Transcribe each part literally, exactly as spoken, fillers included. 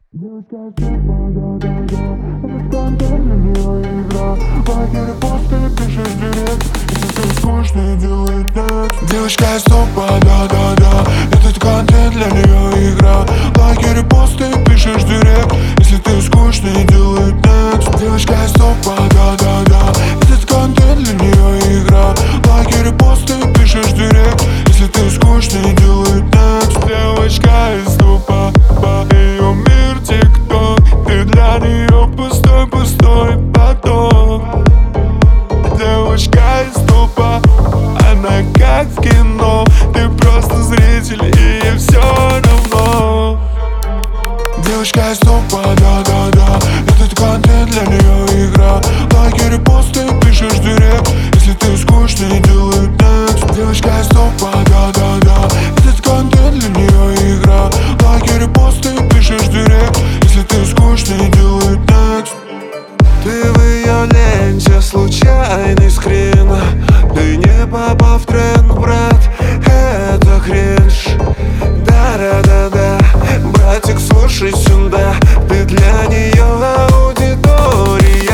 Девочка из тупа, да-да-да, этот контент для нее игра. Лайкеры, посты, пишешь директ, если ты скучный, делай текст. Девочка из тупа, да-да-да, этот контент для нее игра. Лайкеры, посты, пишешь директ, если ты скучный, делай текст. Девочка из тупа, да-да-да, этот контент для нее игра. Лайкеры, посты, пишешь директ, если ты скучный, делай текст. Девочка из тупа, ее мир тик-ток, ты для нее пустой-пустой поток. Девочка из тупа, она как в кино, ты просто зритель и ей все равно. Девочка из тупа, да-да-да, этот контент для нее игра. Лайкеры, посты, пишешь директ, если ты скучный, делай текст. Девочка из тупа, да-да-да, этот контент для нее игра. Лайкеры, посты, пишешь директ, если ты скучный, делай текст. Ты в ее ленте случайный скрин, ты не попал в тренд, брат, это кринж. Да-да-да-да, братик, слушай сюда, ты для нее аудитория.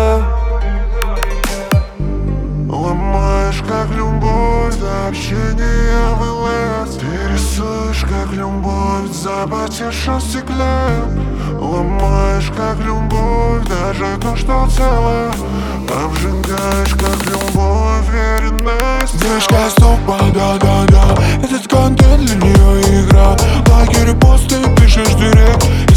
Ломаешь как любовь, до общения в ЛС. Ты рисуешь как любовь, за потешен стекле. Ломаешь как любовь, даже то, что целое. Обжигаешь как любовь, веренность. Девочка из тупа, да-да-да, этот контент для нее игра. Лайкеры, посты, пишешь директ,